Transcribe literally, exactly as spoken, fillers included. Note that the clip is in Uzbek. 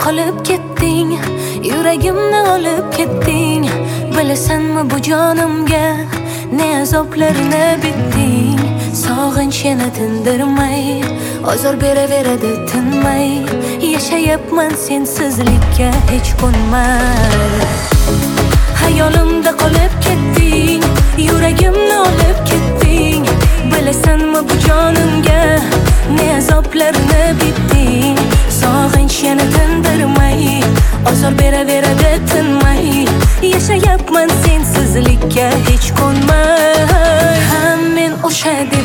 qolib ketding, yuragimni olib ketding. Bilasanmi bu jonimga ne azoblarni bitding. Sog'inch yana tindirmay, ozor beraveradi tinmay. Yashayapman sensizlikka hech ko'nmay. Hayolimda qolib ketding, yuragimni olib ketding. Bilasanmi bu jonimga ne azoblarni bitding. Sog'inch yana tindirmay, ozor beraveradi tinmay. Yashayapman sensizlikka hech ko'nmay. Ham men o'sha